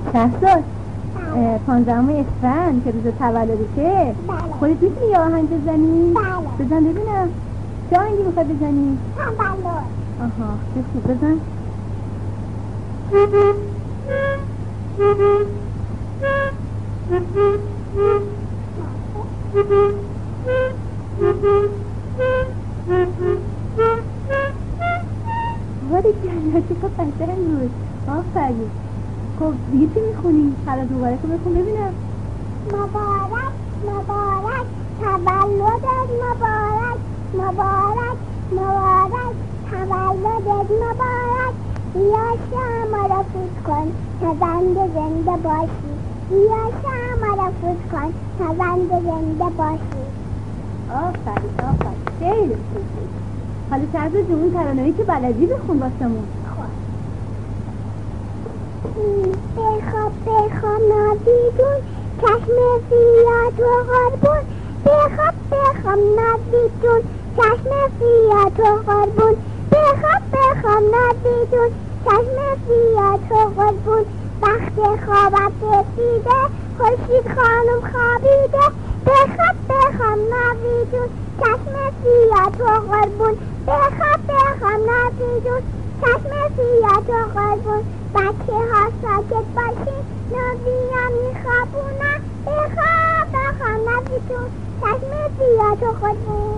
چند سال؟ 15 اسفند که روز تولدشه. خودت میتونی یه آهنگ بزنی؟ بزن ببینم. چه آهنگی میخوای بزنی؟ تولد. آها چه خوب، بزن. ولی جنیا چه که قشنگ بود. آفرین. خب دیگه چی میخونی؟ حالا مبارک رو بخون ببینم. مبارک مبارک تولدت مبارک، مبارک مبارک تولدت مبارک. بیا شمع را فوت کن تا زنده باشی، بیا شمع را فوت کن تا زنده باشی. آفرین آفرین، خیلی خوب بود. حالا شهرزاد جون اون ترانه‌ای که بلدی بخون واسمون. بخواب بخواب نازی جون، چشم سیاه و قربون. بخواب بخواب نازی جون، چشم سیاه و قربون. بخواب بخواب نازی جون، چشم سیاه و قربون. وقت خوابت رسیده، خورشید خانم خوابیده. بخواب بخواب نازی جون، چشم سیاه و قربون. بخواب بخواب نازی جون، چشم سیاه و قربون. بچه ها ساکت باشین، نازی‌ها میخوابونن. بخواب بخواب نازی جون، چشم سیاه و قربون.